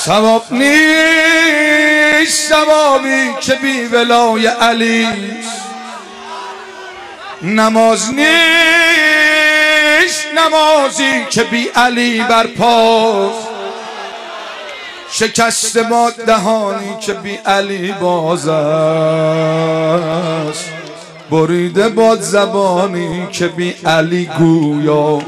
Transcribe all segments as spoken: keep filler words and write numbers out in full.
ثواب نیست ثوابی که بی ولای علی، نماز نیست نمازی که بی علی برپاست، شکست ما دهانی که بی علی باز است، بریده باد زبانی که بی علی گویا.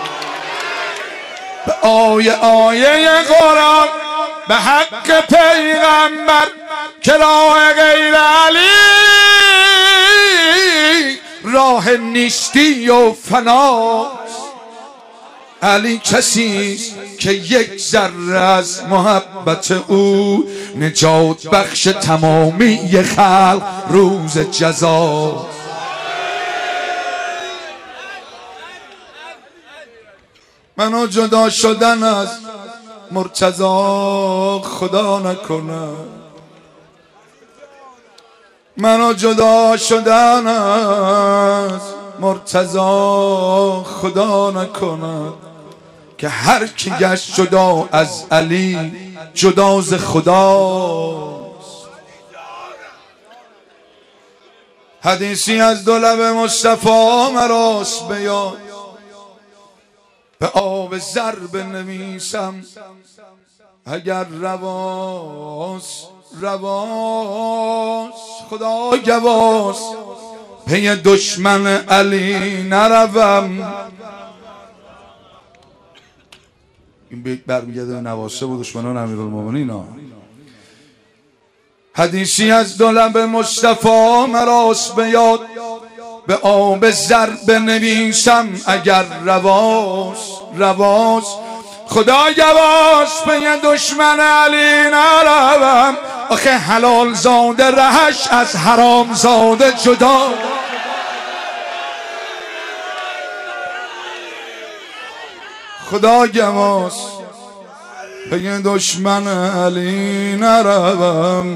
به آیه آیه قرآن به حق پیغمبر که راه غیر علی راه نیستی و فناست. علی کسیست که یک ذره از محبت او نجات بخش تمامی خلق روز جزا. منو جدا شدن از مرتضی خدا نکنه، منو جدا شدن از مرتضی خدا نکنه، که هر کی گشت جدا از علی جدا ز خداست. حدیثی از دو لب مصطفی مراست بیاد، به آب زر بنویسم اگر رواست رواست. خدا گواست پی دشمن علی نروم. این بیت برمیگرده به نواسه و دشمنان امیرالمومنین. حدیثی از دو لب مصطفی مراست بیاد، به آب زر بنویسم اگر رواست رواست. خدا گواست پی دشمن علی نروم، آخه حلال زاده رهش از حرام زاده جدا. خدا گواست پی دشمن علی نروم،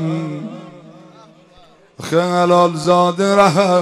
آخه حلال زاده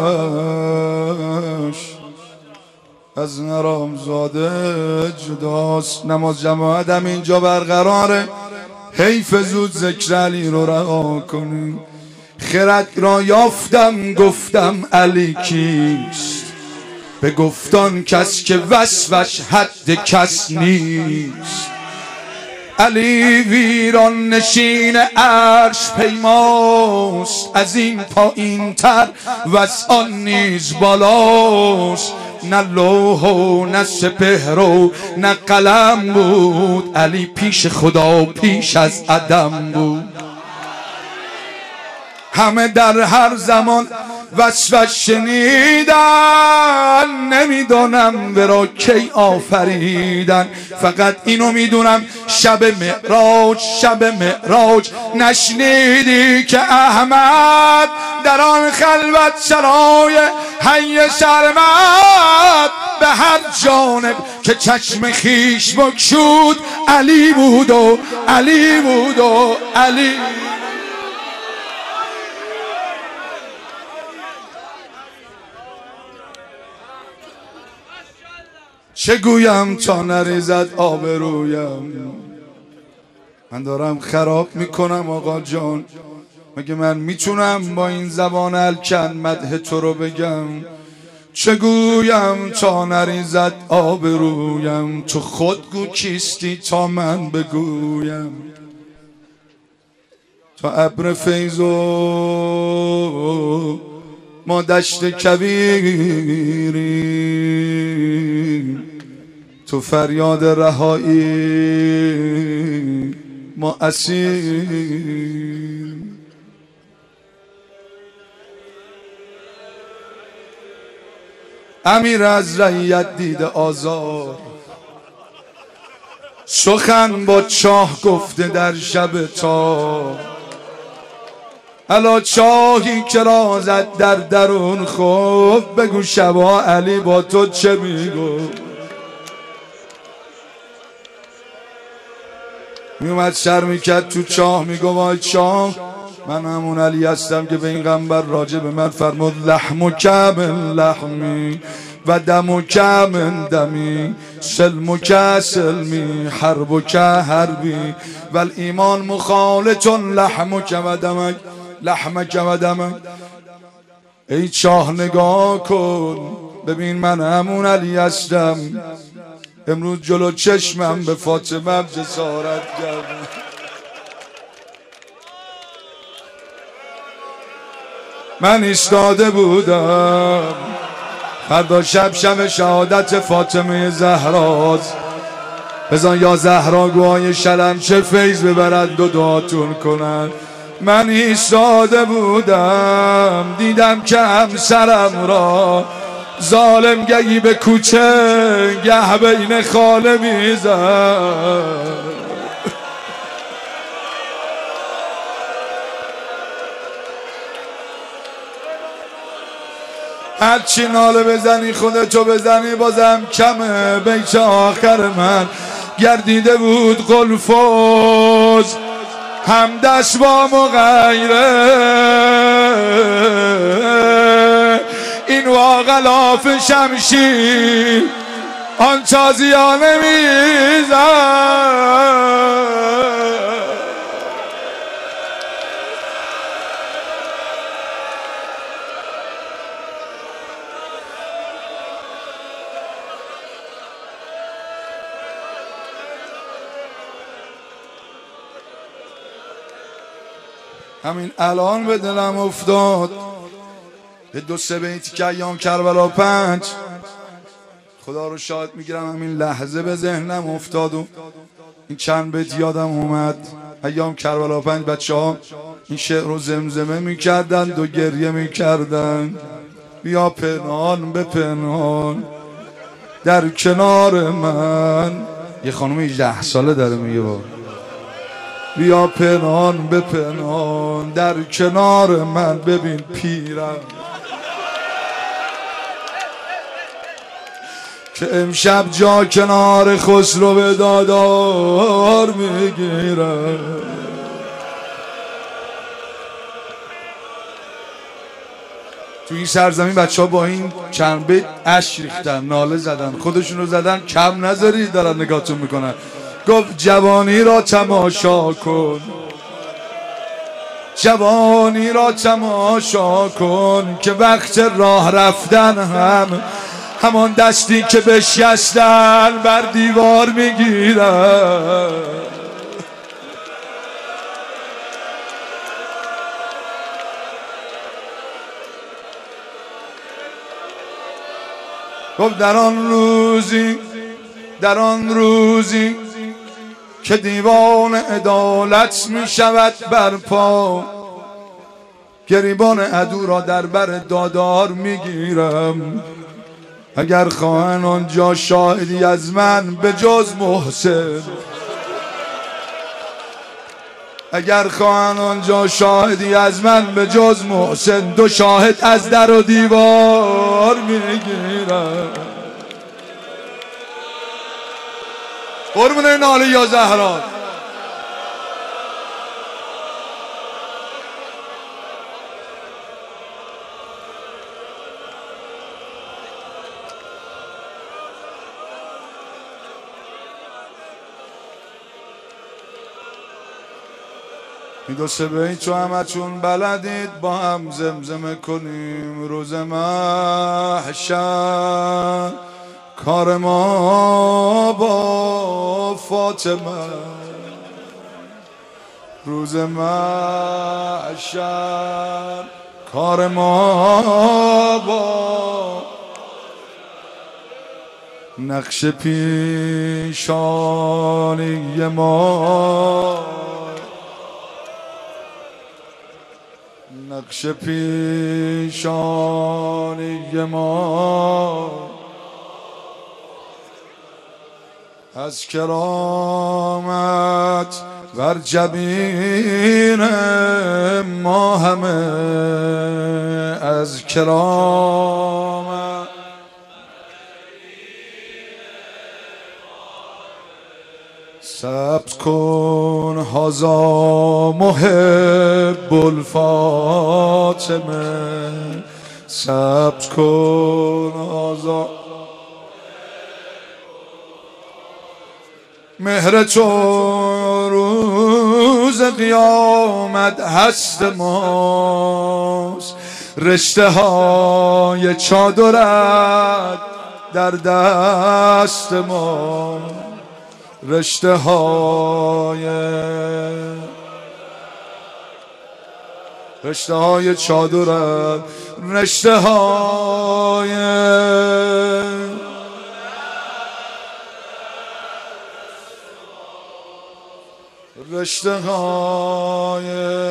رهش از حرام زاده جداست. نماز جماعت هم اینجا برقراره، حیف زود ذکر علی رو رها کنیم. خرد را یافتم گفتم علی کیست، به گفتان کس که وصفش حد کس نیست. علی ویران نشین عرش پیماست، از این پایین تر و از آن نیز بالاست. نه لوح و نه سپهر و نه قلم بود، علی پیش خدا پیش از عدم بود. همه در هر زمان وصفش شنیدن، نمیدونم ورا کی آفریدن. فقط اینو میدونم شب معراج شب معراج نشنیدی که احمد در آن خلوت سرای حی سرمد به هر جانب که چشم خیش بگشود علی بود و علی بود و علی. چه گویم تا نریزد آبرویم، من دارم خراب میکنم آقا جان. مگه من میتونم با این زبان الکن مدح تو رو بگم؟ چه گویم تا نریزد آبرویم، تو خود گو کیستی تا من بگویم. تا ابر فیض و ما دشت کویری، تو فریاد رهایی ما اسیر. امیر از رعیت دیده آزار، سخن با چاه گفته در شب تار. الا چاهی که رازد در درون خوب، بگو شبا علی با تو چه میگو. میومد شر میکرد تو چاه، میگو وای چاه من همون علی هستم که پیغمبر راجع به من فرمود لحم و کم لحمی و دمک من دمی سلمک سلمی حربک حربی و الایمان مخالط لحمک و دمک لحمک و دمک. ای شاه نگاه کن ببین من همون علی هستم، امروز جلو چشمم به فاطمه جسارت کردم. من ایستاده بودم فردا شب شب شهادت فاطمه زهراست، بزن یا زهرا گوهای شلم چه فیض ببرد و دعاتون کنند. من ایستاده بودم دیدم که همسرم را ظالم گهی به کوچه گه بین خاله میزد. هرچی ناله بزنی خودتو بزنی بازم کمه. بیت آخر من گردیده بود قلفوز همدست با مغیره، این واغلاف شمشیر آن تازیانه میزد. همین الان به دلم افتاد به دو سه بیتی که ایام کربلا پنج خدا رو شاهد میگیرم همین لحظه به ذهنم افتاد و این چند بیت یادم اومد. ایام کربلا پنج بچه ها این شعر رو زمزمه میکردن و گریه میکردن. بیا پنهان به پنهان در کنار من، یه خانم هجده ساله داره میگه با بیا پنهان به پنهان در کنار من، ببین پیرم که امشب جا کنار خسرو به دادار میگیرم. تو این سرزمین بچه ها با این چند بیت اشک ریختن، ناله زدن، خودشون رو زدن کم نذاری دارن نگاهتون میکنن. گفت جوانی را تماشا کن، جوانی را تماشا کن که وقت راه رفتن هم همان دستی که بشکستن بر دیوار میگیرن. گفت در آن روزی در آن روزی که دیوان عدالت می شود برپا، گریبان عدو را در بر دادار می گیرم. اگر خواهن آنجا شاهدی از من به جز محسن، اگر خواهن آنجا شاهدی از من به جز محسن، دو شاهد از در و دیوار می گیرم. قربون ناله یا زهرا. این دو سه بیت چو همتون بلدید با هم زمزمه کنیم. روز محشر کار ما با فاطمه، روز محشر کار ما با نقش پیشانی ما، نقش پیشانی ما از کرامت بر جبین ما همه، از کرامت ثبت کن هذا محب الفاطمه، ثبت کن آزاد مهر تو روز قیامت هست ماست رشته های چادرت در دست ما رشته های رشته های چادرت رشته های رشته های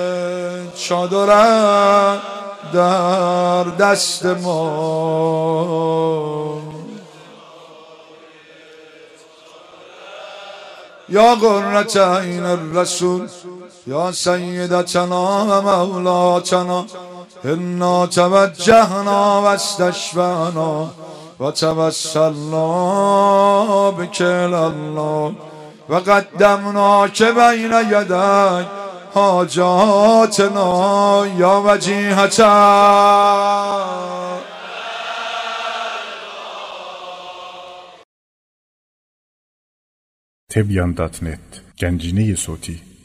چادرت در دست ما یا قرة عین الرسول یا سیدتنا و مولاتنا انا توجهنا و استشفعنا و توسلنا بک الله و قدمناک بین یدیک حاجاتنا یا وجیهتا. تبیان دات نت گنجینه صوتی